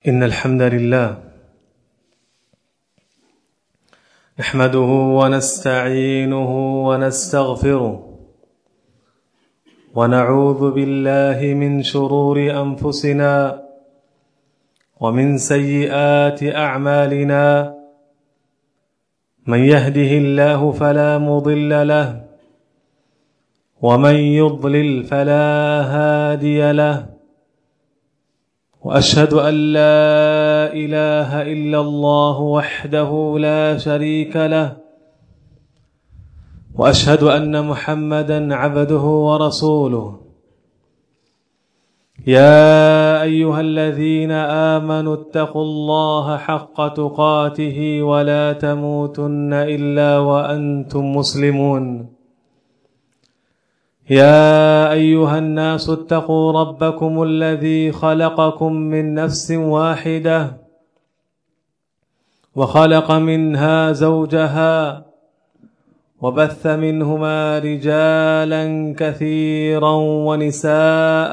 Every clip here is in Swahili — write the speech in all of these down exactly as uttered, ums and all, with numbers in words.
إن الحمد لله نحمده ونستعينه ونستغفره ونعوذ بالله من شرور أنفسنا ومن سيئات أعمالنا من يهده الله فلا مضل له ومن يضلل فلا هادي له وأشهد أن لا إله إلا الله وحده لا شريك له وأشهد أن محمدًا عبده ورسوله يا أيها الذين آمنوا اتقوا الله حق تقاته ولا تموتن إلا وأنتم مسلمون يا أيها الناس اتقوا ربكم الذي خلقكم من نفس واحدة وخلق منها زوجها وبث منهما رجالا كثيرا ونساء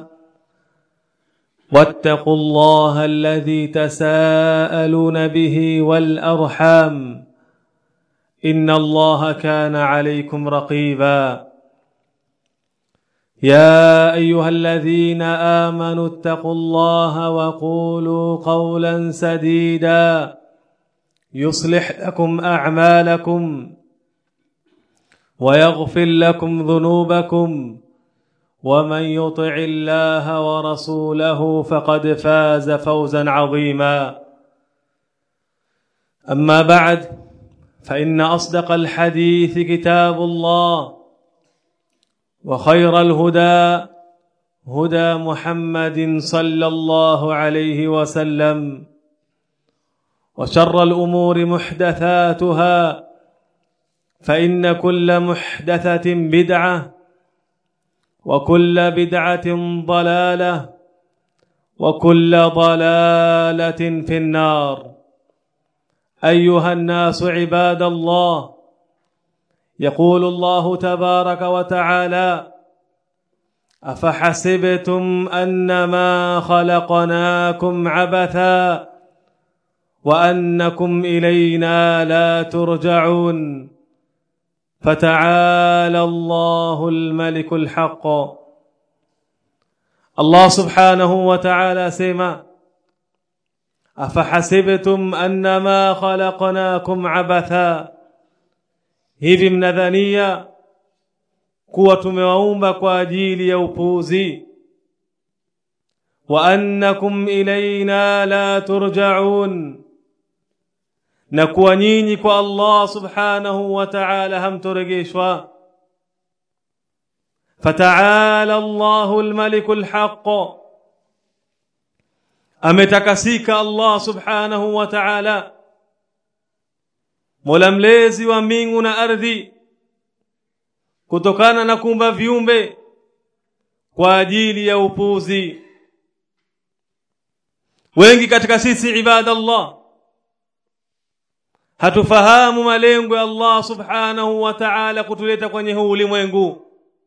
واتقوا الله الذي تساءلون به والأرحام إن الله كان عليكم رقيبا يا أيها الذين آمنوا اتقوا الله وقولوا قولا سديدا يصلح لكم أعمالكم ويغفر لكم ذنوبكم ومن يطع الله ورسوله فقد فاز فوزا عظيما أما بعد فإن أصدق الحديث كتاب الله وخير الهدى هدى محمد صلى الله عليه وسلم وشر الأمور محدثاتها فإن كل محدثة بدعة وكل بدعة ضلالة وكل ضلالة في النار أيها الناس عباد الله يقول الله تبارك وتعالى أفحسبتم أنما خلقناكم عبثا وأنكم إلينا لا ترجعون فتعالى الله الملك الحق الله سبحانه وتعالى سما أفحسبتم أنما خلقناكم عبثا hivi mnadhania kuwa tumewaumba kwa ajili ya upuuzi wa annakum ilaina la turja'un na kuwa nyinyi kwa Allah subhanahu wa ta'ala hamturejeshwa fata'ala Allahu al-maliku al-haqq ametakasika Allah subhanahu wa ta'ala Mola mlezi wa mbingu na ardhi kutokana na kuumba viumbe kwa ajili ya upuuzi. Wengi katika sisi ibadallah hatufahamu malengo ya Allah subhanahu wa ta'ala kutuleta kwenye huu ulimwengu.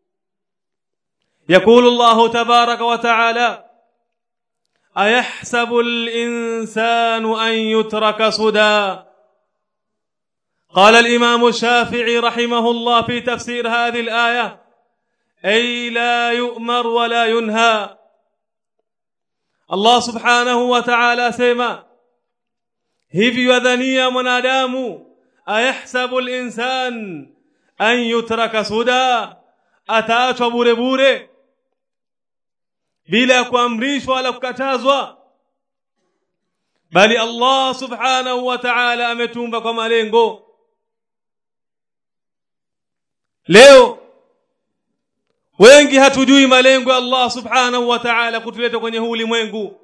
Yakulu Allah tabaraka wa ta'ala ayahsabu al-insanu an yutraka suda. قال الإمام الشافعي رحمه الله في تفسير هذه الآية أي لا يؤمر ولا ينهى الله سبحانه وتعالى سيما hivi wadhania mwanadamu ayahsabu al-insan an yutraka suda ataachwa bure bure bila kuamrishwa wala kukatazwa bali Allah subhanahu wa ta'ala ametumba kwa malengo. Leo wengi hatujui malengo ya Allah subhanahu wa ta'ala kutuleta kwenye huu ulimwengu.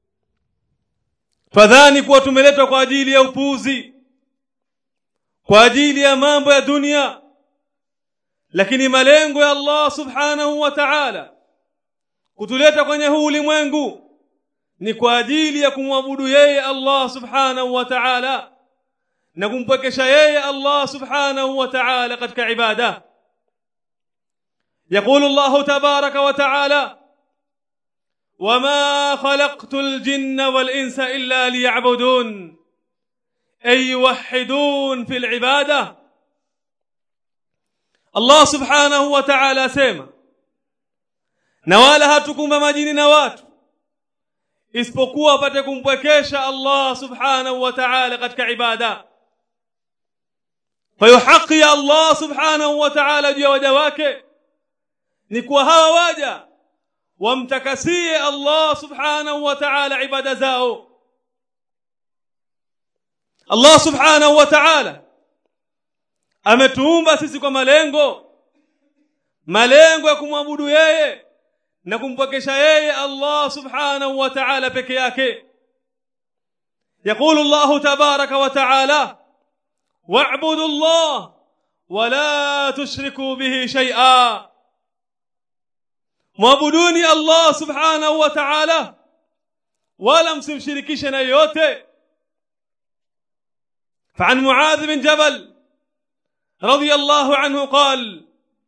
Fadhani kuwa tumeletwa kwa ajili ya upuuzi, kwa ajili ya mambo ya dunia, lakini malengo ya Allah subhanahu wa ta'ala kutuleta kwenye huu ulimwengu ni kwa ajili ya kumwabudu yeye Allah subhanahu wa ta'ala na kumpwekesha yeye Allah subhanahu wa ta'ala katika ibada. يقول الله تبارك وتعالى وما خلقت الجن والإنس إلا ليعبدون أي يوحدون في العبادة. Allah subhanahu wa ta'ala asema, na wala hatukumba majini na watu isipokuwa wapate kumpwekesha Allah subhanahu wa ta'ala katika ibada. Kwa hiyo haki ya Allah subhanahu wa ta'ala juu ya waja wake ni kuwa hawa waja wamtakasie Allah subhanahu wa ta'ala ibada zao. Allah subhanahu wa ta'ala ametuumba sisi kwa malengo malengo ya kumwabudu yeye na kumpokesha yeye Allah subhanahu wa ta'ala peke yake. يقول الله تبارك وتعالى واعبدوا الله ولا تشركوا به شيئا. mwabuduni Allah subhanahu wa ta'ala wala msimshirikishe na yote. فعن معاذ بن جبل رضي الله عنه قال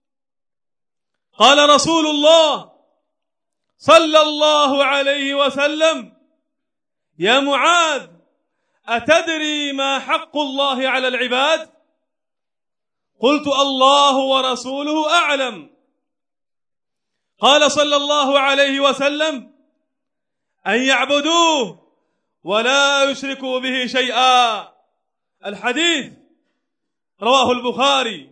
قال رسول الله صلى الله عليه وسلم يا معاذ أتدري ما حق الله على العباد؟ قلت الله ورسوله أعلم. قال صلى الله عليه وسلم أن يعبدوه ولا يشركوا به شيئا. الحديث رواه البخاري.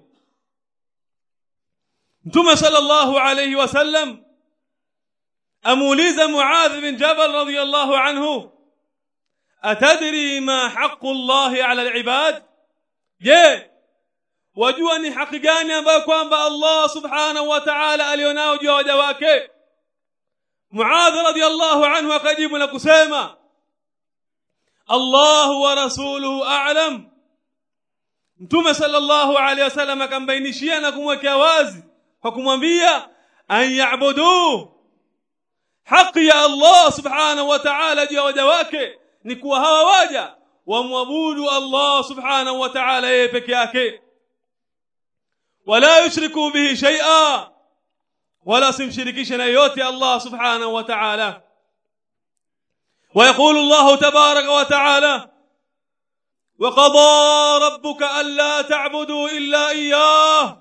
ثم صلى الله عليه وسلم أموليز معاذ بن جبل رضي الله عنه أتدري ما حق الله على العباد؟ je, wajua ni haki gani ambayo kwamba Allah subhanahu wa ta'ala alionao juu ya waja wake? Muadh radhiyallahu anhu akajibu na kusema Allah wa rasuluhu a'lam. Mtume sallallahu alayhi wasallam akambainishia na kumwekea wazi kwa kumwambia an ya'budu, haki ya Allah subhanahu wa ta'ala juu ya waja wake ni kuwa hawa waja wamwabudu Allah subhanahu wa ta'ala yeye peke yake, wala yushriku bihi shay'a, wala simshirikishe na yote Allah subhanahu wa ta'ala. ويقول الله تبارك وتعالى وقضى ربك ألا تعبدوا إلا إياه.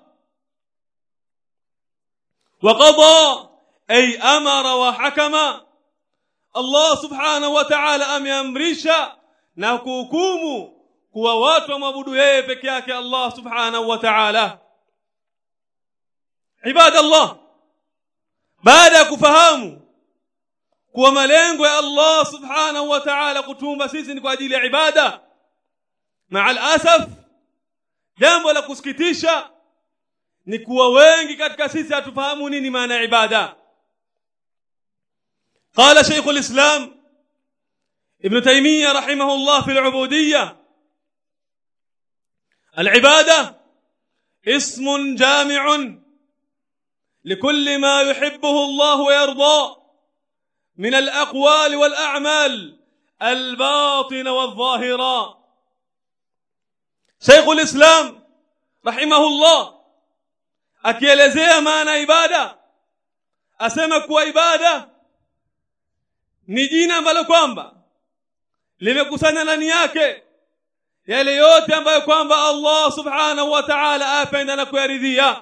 وقضى أي أمر وحكم. الله سبحانه وتعالى ameamrisha na kuhukumu kuwa watu waabudu yeye peke yake Allah subhanahu wa ta'ala. Ibadallah, baada ya kufahamu kuwa malengo ya Allah subhanahu wa ta'ala kutuumba sisi ni kwa ajili ya ibada, ma'al asaf, jambo la kusikitisha ni kuwa wengi katika sisi hatufahamu nini maana ya ibada. قال شيخ الإسلام ابن تيمية رحمه الله في العبودية العبادة اسم جامع لكل ما يحبه الله ويرضاه من الأقوال والأعمال الباطنة والظاهرة. شيخ الإسلام رحمه الله akielezea maana ibada asema kuwa ibada ni jina ambalo kwamba limekusanya ndani yake yale yote ambayo kwamba Allah subhanahu wa ta'ala apenda na kuyaridhia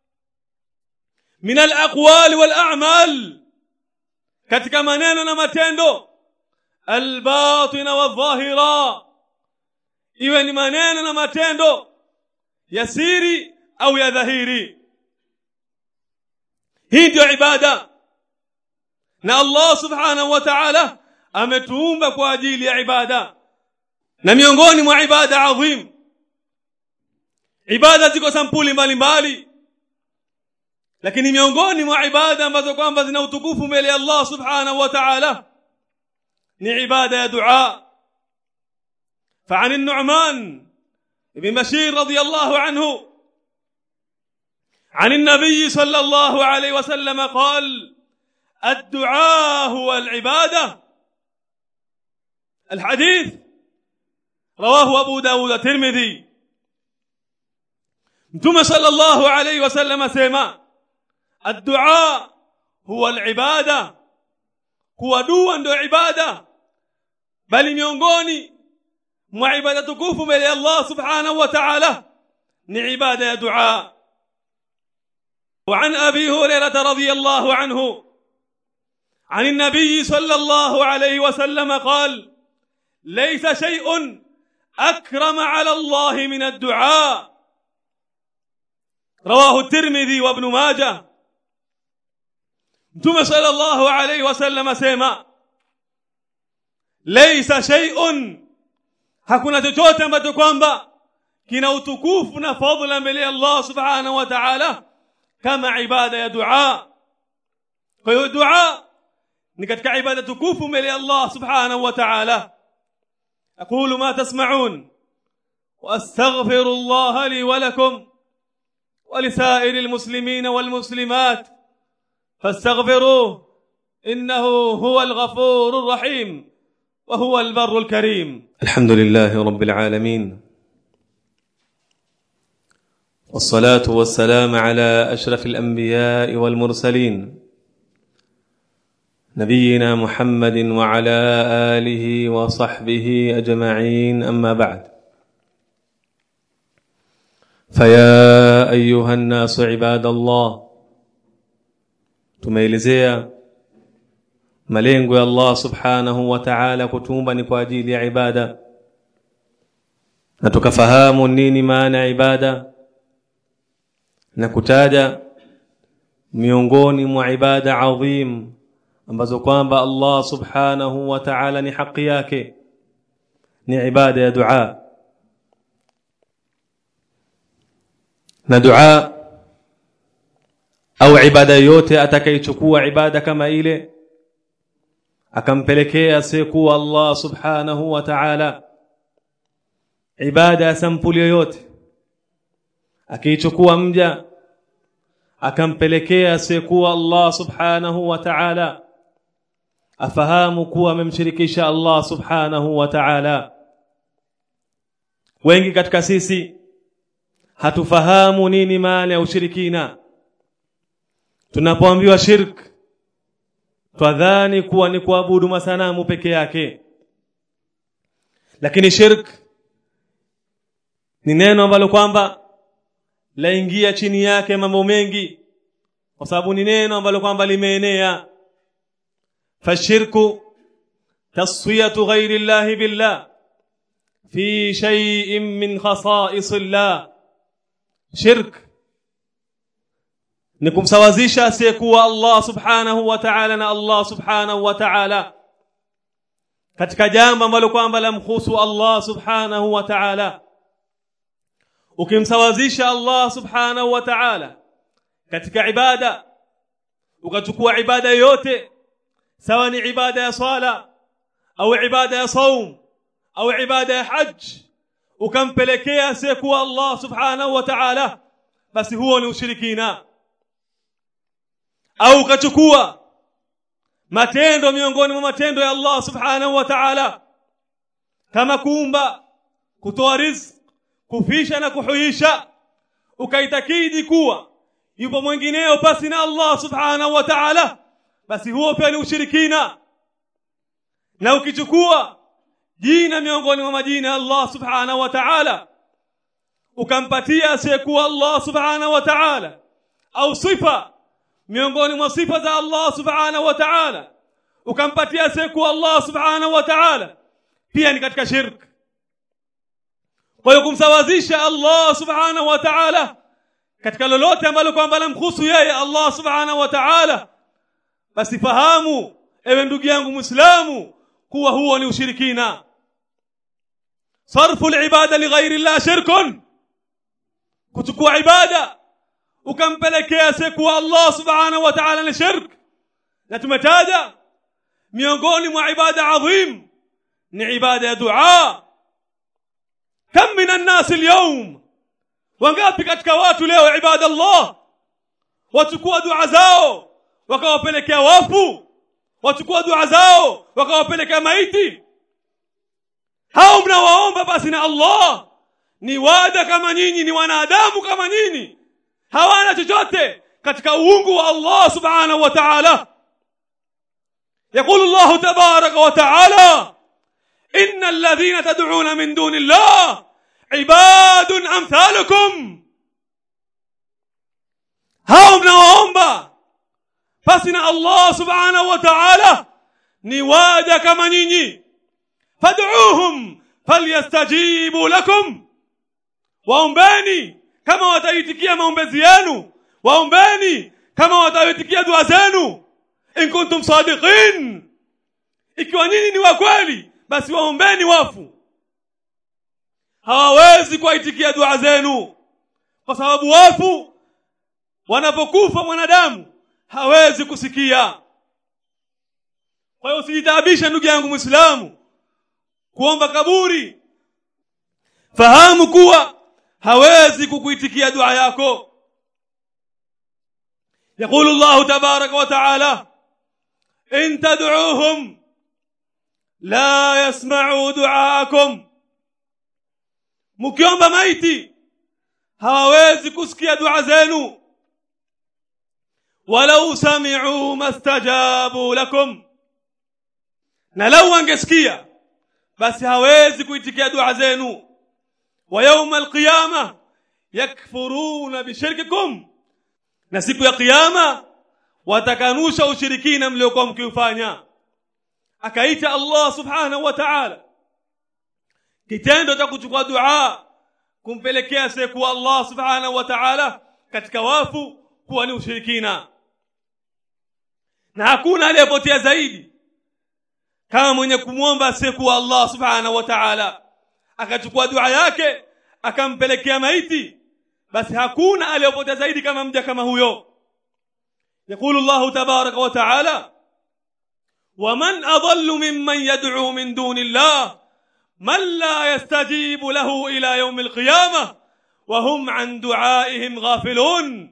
min al-aqwali wal a'mal, katika maneno na matendo, al-batina wadh-dhahira, iwe ni maneno na matendo ya siri au ya dhahiri. Hii ndio ibada, na Allah subhanahu wa ta'ala ametuumba kwa ajili ya ibada. Na miongoni mwa ibada adhim, ibada ziko sampuli mbalimbali, lakini miongoni mwa ibada ambazo kwamba zina utukufu mbele ya Allah subhanahu wa ta'ala ni ibada ya dua. فعن النعمان بن بشير رضي الله عنه عن النبي صلى الله عليه وسلم قال الدعاء هو العبادة. الحديث رواه أبو داود الترمذي. ثم صلى الله عليه وسلم سيما الدعاء هو العبادة kuwa dua ndio ibada, bali miongoni mwa ibada tukufu mbele ya Allah subhanahu wa ta'ala ni ibada ya dua. وعن أبي هريرة رضي الله عنه عن النبي صلى الله عليه وسلم قال: ليس شيء أكرم على الله من الدعاء. رواه الترمذي وابن ماجه. ثم صلى الله عليه وسلم سيما: ليس شيء، hakuna chochote ambacho kwamba kina utukufu na fadhila mbele ya Allah subhanahu wa ta'ala kama ibada ya dua. Kwa hiyo dua ni katika ibada tukufu mbele ya Allah subhanahu wa ta'ala. أقول ما تسمعون وأستغفر الله لي ولكم ولسائر المسلمين والمسلمات فاستغفروه إنه هو الغفور الرحيم وهو البر الكريم. الحمد لله رب العالمين، والصلاة والسلام على أشرف الأنبياء والمرسلين نبينا محمد وعلى آله وصحبه أجمعين، أما بعد. فيا أيها الناس عباد الله، tumeelezea malengo ya Allah subhanahu wa ta'ala kutumba ni kwa ajili ya ibada, na tukafahamu nini maana ibada na kutaja miongoni mwa ibada adhim ambazo kwamba Allah subhanahu wa ta'ala ni haki yake ni ibada ya dua. Na dua au ibada yote atakayechukua ibada kama ile akampelekea siku Allah subhanahu wa ta'ala ibada sampuli yote, akichukua mja akampelekea siku Allah subhanahu wa ta'ala afahamu kuwa amemshirikisha Allah subhanahu wa ta'ala. Wengi katika sisi hatufahamu nini maana ya ushirikina. Tunapoambiwa shirk twadhani kuwa ni kuabudu masanamu peke yake, lakini shirk ni neno ambalo kwamba laingia chini yake mambo mengi, kwa sababu ni neno ambalo kwamba limeenea. فالشرك تصفية غير الله بالله في شيء من خصائص الله. شرك ni kumsawazisha asiyekuwa Allah subhanahu wa ta'ala na Allah subhanahu wa ta'ala katika jambo ambalo kwamba lamkhusu Allah subhanahu wa ta'ala. Ukimsawazisha Allah subhanahu wa ta'ala katika ibada, ukachukua ibada yote, sawa ni ibada ya sala au ibada ya saum au ibada ya hajj, ukampelekea asiyekuwa Allah subhanahu wa ta'ala, basi huo ni ushirikina. Au ukachukua matendo miongoni mwa matendo ya Allah subhanahu wa ta'ala kama kuumba, kutoa riziki, kufisha na kuhuisha, ukaitakidi kuwa yupo mwingineo pasi na Allah subhanahu wa ta'ala, basi huo pia ni ushirikina. Na ukichukua jina miongoni mwa majina ya Allah subhanahu wa ta'ala ukampatia asiyekuwa Allah subhanahu wa ta'ala, au sifa miongoni mwa sifa za Allah subhanahu wa ta'ala ukampatia asiyekuwa Allah subhanahu wa ta'ala, pia ni katika shirk. Kwa hiyo kumsawazisha Allah subhanahu wa ta'ala katika lolote ambalo kwamba lamkhusu yeye Allah subhanahu wa ta'ala, basi fahamu ewe ndugu yangu Muislamu kuwa huo ni ushirikina. Sarfu al-ibada li ghairi Allah shirkun, kuchukua ibada ukampelekea siku Allah subhanahu wa ta'ala ni shirk. Na tumetaja miongoni mwa ibada adhim ni ibada ya dua. Kam minan nas al-yawm, wangapi katika watu leo ibada Allah wachukua dua zao wakawapelekea wafu, wachukua dua zao wakawapelekea maiti. Hao mnawaomba basi na Allah ni wada kama nyinyi, ni wanadamu kama nyinyi, hawana chochote katika uungu wa Allah subhanahu wa ta'ala. يقول الله تبارك وتعالى إن الذين تدعون من دون الله عباد أمثالكم hao mnaoomba basi na Allah subhanahu wa ta'ala ni waja kama nyinyi fad'uuhum falyastajibu lakum waombeni kama wataitikia maombezi yenu waombeni kama wataitikia dua zenu in kuntum sadiqin ikiwa nyinyi ni wa kweli basi waombeni wafu hawawezi kuitikia dua zenu kwa sababu wafu wanapokufa mwanadamu hawezi kusikia. Kwa hiyo usijitabishe ndugu yangu Muislamu kuomba kaburi, fahamu kuwa hawezi kukuitikia dua yako. يقول الله تبارك وتعالى إن تدعوهم لا يسمعوا دعاءكم مkiomba maiti hawawezi kusikia dua zenu walau sami'u mastajabu lakum na lau angesikia basi hawezi kuitikia dua zenu wa yawm alqiyamah yakfuruna bishirkikum na siku ya kiyama watakanusha ushirikina mliokuwa mkiufanya. Akaita Allah subhanahu wa ta'ala kitendo cha kuchukua dua kumpelekea siku Allah subhanahu wa ta'ala katika wafu kuwa ni ushirikina, na hakuna aliyepotea zaidi kama mwenye kumuomba siku Allah subhanahu wa ta'ala akachukua dua yake akampelekea maiti, basi hakuna aliyepotea zaidi kama mja kama huyo. يقول الله تبارك وتعالى ومن أضل ممن يدعو من دون الله من لا يستجيب له إلى يوم القيامة وهم عن دعائهم غافلون.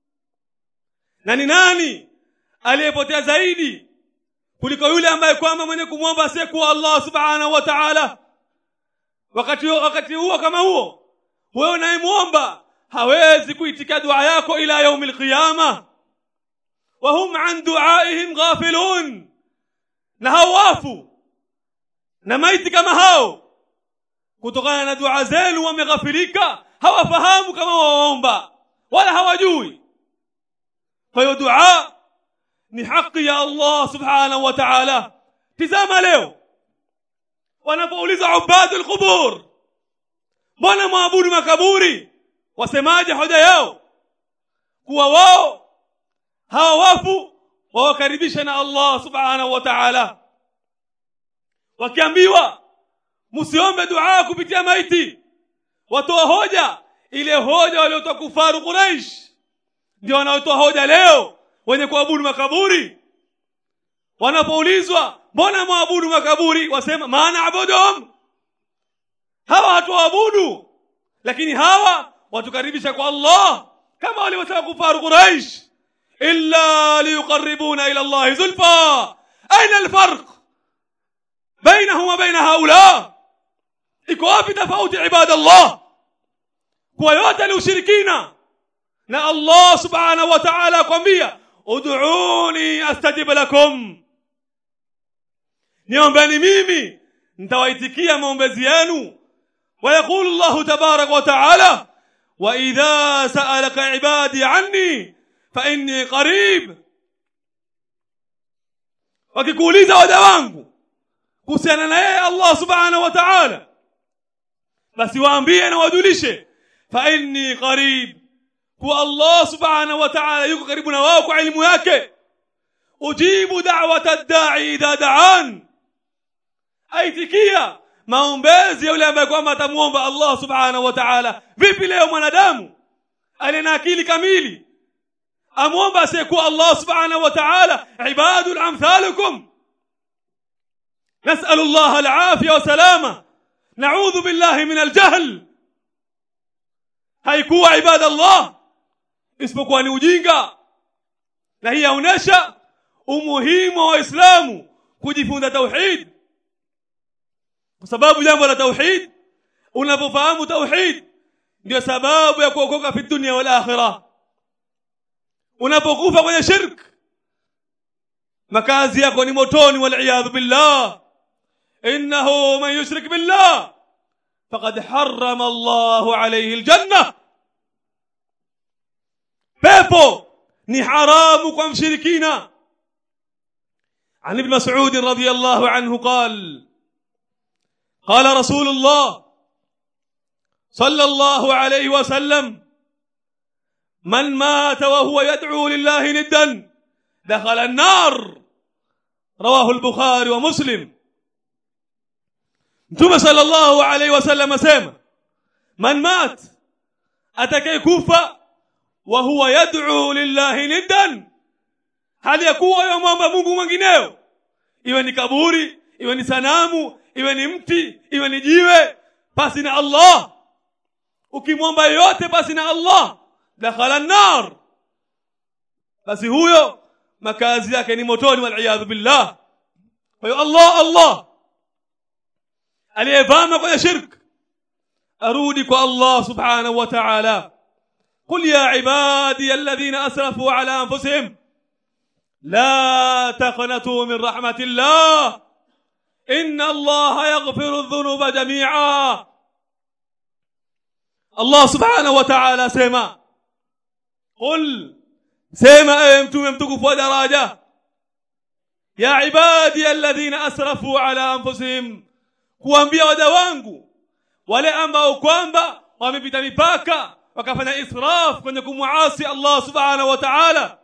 nani nani aliyepotea zaidi kuliko yule ambaye kwamba mwenye kumwomba siku Allah subhanahu wa ta'ala wakati wakati huo kama huo wewe unayemuomba hawezi kuitikia dua yako ila يوم القيامة وهم عن دعائهم غافلون. na hao wafu na maiti kama hao kutokana na dua zenu wameghafilika, hawafahamu kama waomba wala hawajui. kwa hiyo dua ni haki ya Allah subhanahu wa ta'ala. tizama leo wanapouliza ubadul qubur mbona maabudu makaburi, wasemaje hoja yao? kuwa wao hawa wafu wawakaribisha na Allah subhanahu wa ta'ala. wakiambiwa msiombe dua kupitia maiti watoa hoja ile hoja waliotoa kufaru Quraysh ndio wanaotoa hoja leo wenye kuabudu makaburi. wanapoulizwa mbona maabudu makaburi wasema maana abudum, hawa hatuabudu lakini hawa watukaribisha kwa Allah kama walivyosema kufaru Quraysh illa liyuqarribuna ila Allah zulfa. aina alfarq bainahum wa bain haula? iko wapi tofauti ibadallah? kwa yote ni ushirikina, na Allah subhanahu wa ta'ala akwambia ud'uuni astajib lakum, niombeni mimi nitawaitikia maombezi yenu. ويقول الله تبارك وتعالى وإذا سألك عبادي عني فإني قريب. wakikuuliza waja wangu kuhusiana na yeye Allah subhanahu wa ta'ala basi waambie na wajulishe fa inni qarib, kwa Allah subhanahu wa ta'ala yuko karibu na wao kwa elimu yake. ujibu da'wata ad-da'i idha da'an, aitikia maombezi yule ambaye kwamba atamuomba Allah subhanahu wa ta'ala. vipi leo mwanadamu alina akili kamili amuomba asiyekuwa Allah subhanahu wa ta'ala ibadul amthalukum? نسأل الله العافية والسلامة نعوذ بالله من الجهل. haikuwa ibada Allah isipokuwa ni ujinga, na hii inaonyesha umuhimu wa Uislamu kujifunza tauhid, kwa sababu jambo la tauhid, unapofahamu tauhid ndio sababu ya kuokoka fi dunia wal akhirah. unapokufa kwenye shirk makazi yako ni motoni wal iyadhu billah. Innahu man yushrik billah faqad harrama Allahu alayhi aljanna, pepo ni haramu kwa mshirikina. عن ابن مسعود رضي الله عنه قال قال رسول الله صلى الله عليه وسلم من مات وهو يدعو لله ندا دخل النار. رواه البخاري ومسلم. ثم صلى الله عليه وسلم سيما من مات atakayekufa وهو يدعو لله ندا, hali ya kuwa yomwomba Mungu mwingineo, iwe ni kaburi, iwe ni sanamu, iwe ni mti, iwe ni jiwe, basi na Allah. Ukimwomba yote basi na Allah, dakhala an-nar, basi huyo makazi yake ni motoni wal iyadhu billah. Kwa hiyo Allah Allah aliyevama kwenye shirk arudi kwa Allah subhanahu wa ta'ala. Qul ya ibadi alladhina asrafu ala anfusihim لا تقنطوا من رحمة الله إن الله يغفر الذنوب جميعا. الله سبحانه وتعالى سيما قل سيما أيمتم يمتكف ودراجة يا عبادي الذين أسرفوا على أنفسهم, kuambia waja wangu wale ambao kwamba wamepita mipaka wakafanya israf kwenye kumuasi Allah subhanahu wa ta'ala,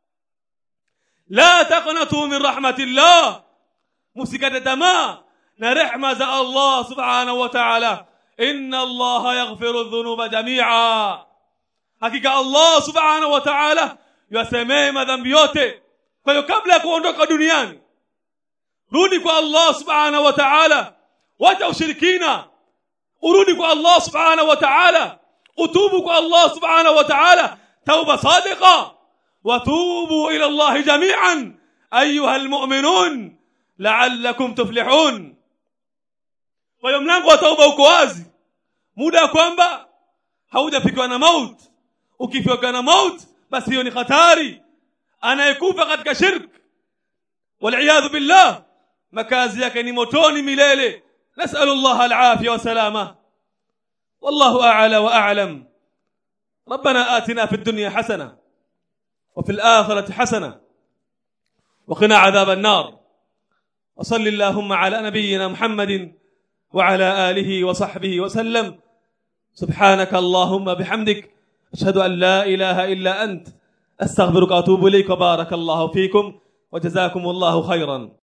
لا تقنطوا من رحمة الله, مسكت تما نرحمة الله سبحانه وتعالى. إن الله يغفر الذنوب جميعا, حقيقة الله سبحانه وتعالى يسمي madhambi yote. Kwa hiyo kabla ya kuondoka duniani rudi kwa Allah subhanahu wa ta'ala, wacha ushirikina, urudi kwa Allah subhanahu wa ta'ala, utubu kwa Allah subhanahu wa ta'ala tauba sadiqa. وتوبوا إلى الله جميعا أيها المؤمنون لعلكم تفلحون. Kwa hiyo mlango wa tauba uko wazi, muda kwamba haujafikwa na maut. Ukifikwa na maut basi hiyo ni hatari. Anayekufa katika shirk wal iyadhu billah makazi yake ni motoni milele. نسأل الله العافية والسلامة والله أعلى وأعلم. ربنا آتنا في الدنيا حسنة وفي الآخرة حسنة وقنا عذاب النار. وصل اللهم على نبينا محمد وعلى آله وصحبه وسلم. سبحانك اللهم بحمدك أشهد أن لا إله إلا أنت أستغفرك وأتوب إليك. وبارك الله فيكم وجزاكم الله خيرا.